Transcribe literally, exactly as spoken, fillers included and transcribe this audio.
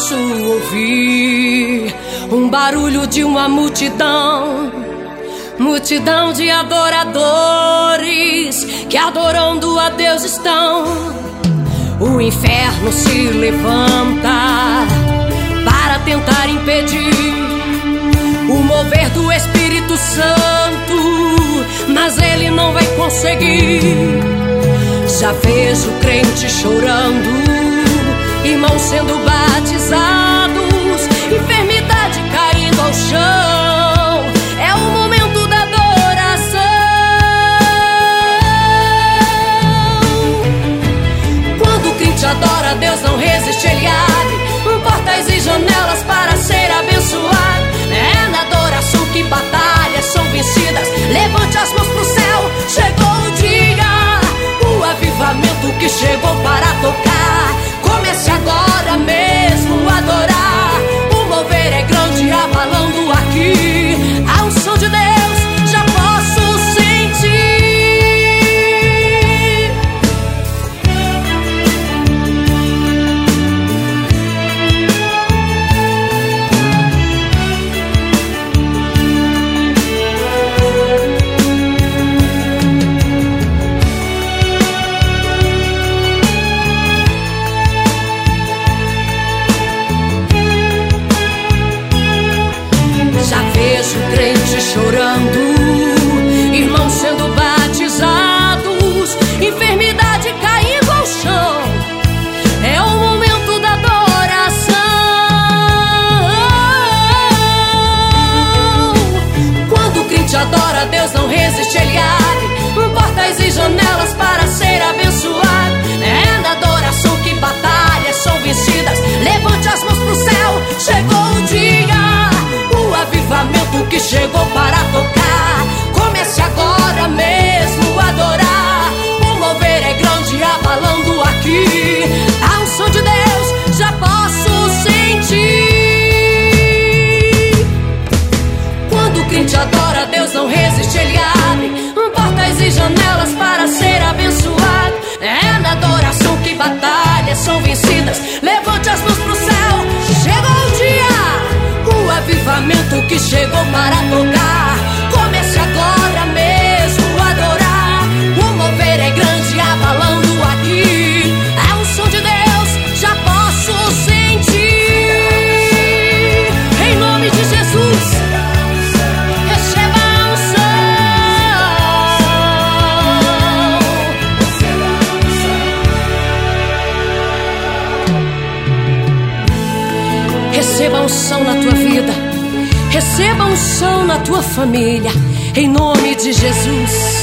posso ouvir um barulho de uma multidão, multidão de adoradores que adorando a Deus estão. O inferno se levanta para tentar impedir o mover do Espírito Santo, mas ele não vai conseguir. Já vejo crente chorando, irmãos sendo batizados, enfermidade caindo ao chão. É o momento da adoração. Quando o crente adora a Deus, não resiste, ele abre portas e janelas para ser abençoado. É na adoração que batalhas são vencidas. Levante as mãos pro céu, chegou o dia, o avivamento que chegou para tocar. Comece agora mesmo a adorar. O mover é grande, abalando aqui. A unção de Deus já posso sentir. Chorando, irmãos sendo batizados, enfermidade caindo ao chão. É o momento da adoração. Quando o crente adora a Deus, não resiste, ele abre portas e janelas para ser abençoado. É na adoração que batalhas são vencidas. Levante as mãos pro céu, chegou o dia, o avivamento que chegou para tocar. Comece agora mesmo a adorar. O mover é grande, abalando aqui. A unção de Deus já posso sentir. Quando o crente adora a Deus, não resiste, ele abre portas e janelas para ser abençoado. É na adoração que batalhas são vencidas. Levante as mãos pro céu, chegou o dia, o avivamento que chegou para tocar. Comece agora mesmo a adorar. O mover é grande, abalando aqui. A unção de Deus já posso sentir. Em nome de Jesus, receba a unção. Receba a unção na tua vida. Receba a unção na tua família, em nome de Jesus.